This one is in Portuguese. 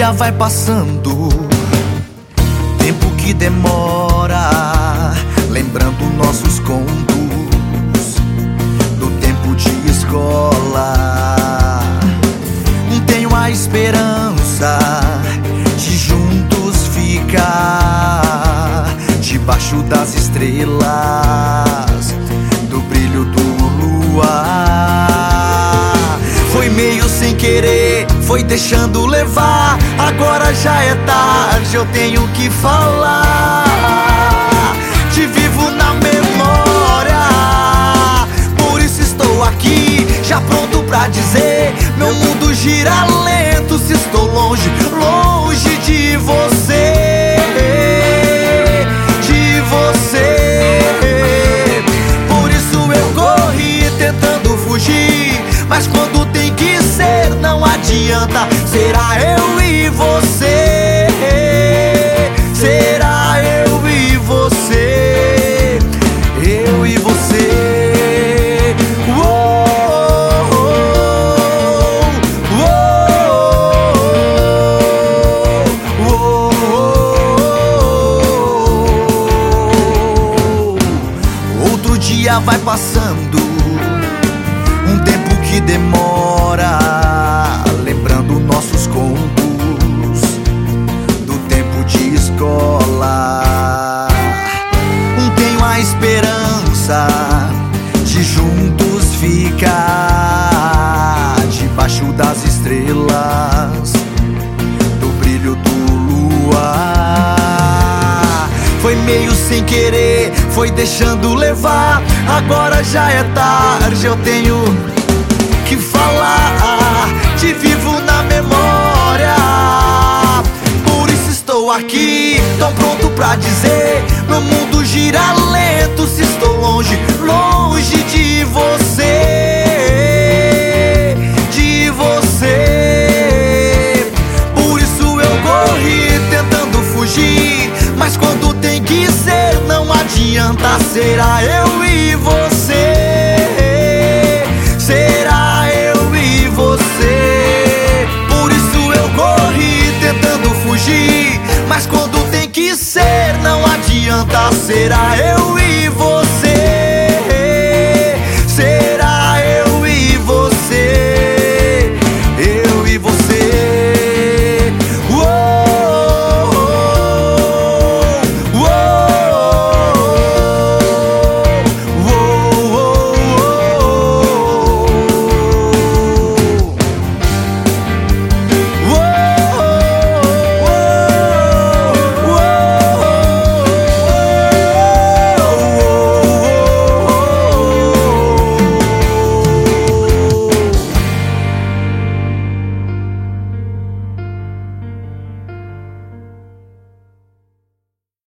dia vai passando, tempo que demora, lembrando nossos contos do tempo de escola. Tenho a esperança de juntos ficar debaixo das estrelas, do brilho do luar. Foi meio sem querer, foi deixando levar. Agora já é tarde, eu tenho que falar. Te vivo na memória, por isso estou aqui, já pronto pra dizer: meu mundo gira lento se estou longe, longe de você, de você. Por isso eu corri tentando fugir, mas quando tem que ser não adianta. Será eu e você, será eu e você, eu e você. Outro dia vai passando, um tempo que demora, lembrando nossos contos do tempo de escola. Tenho a esperança de juntos ficar debaixo das estrelas, do brilho do luar. Foi meio sem querer, foi deixando levar. Agora já é tarde, eu tenho que falar. Te vivo na memória, por isso estou aqui, tão pronto pra dizer: meu mundo gira lento se estou longe, longe de você, de você. Por isso eu corri tentando fugir, mas quando tem que ser não adianta. Será eu e você, será eu e você. Por isso eu corri tentando fugir, mas quando tem que ser não adianta. Será eu e